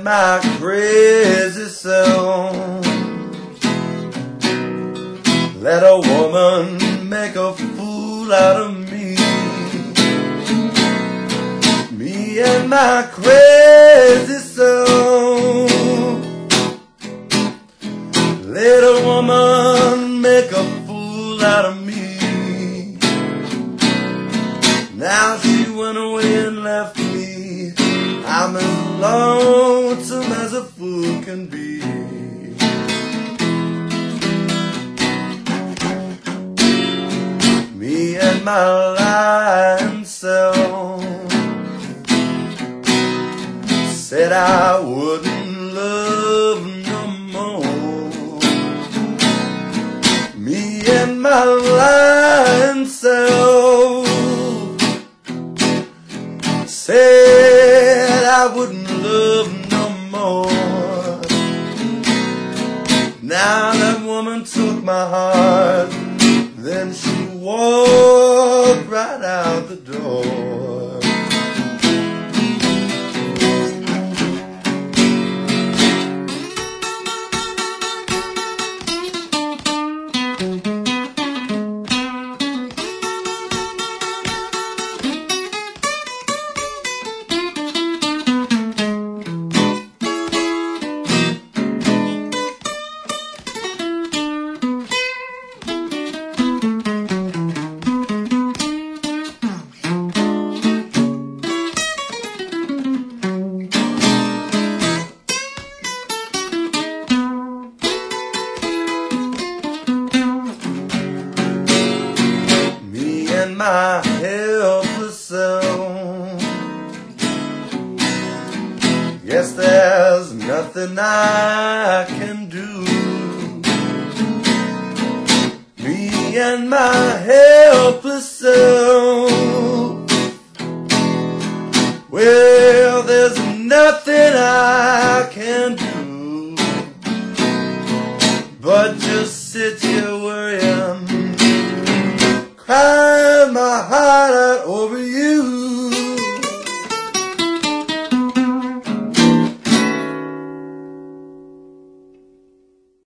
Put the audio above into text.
my crazy self. Let a woman make a fool out of me. Me and my crazy self. Let a woman make a fool out of me. Now she went away and left me. I'm as lonesome as a fool can be. Me and my lying self. Said I wouldn't love no more. Me and my lying self. Said I wouldn't love no more. Now that woman took my heart, then she walked right out the door. My helpless self. Guess there's nothing I can do. Me and my helpless self.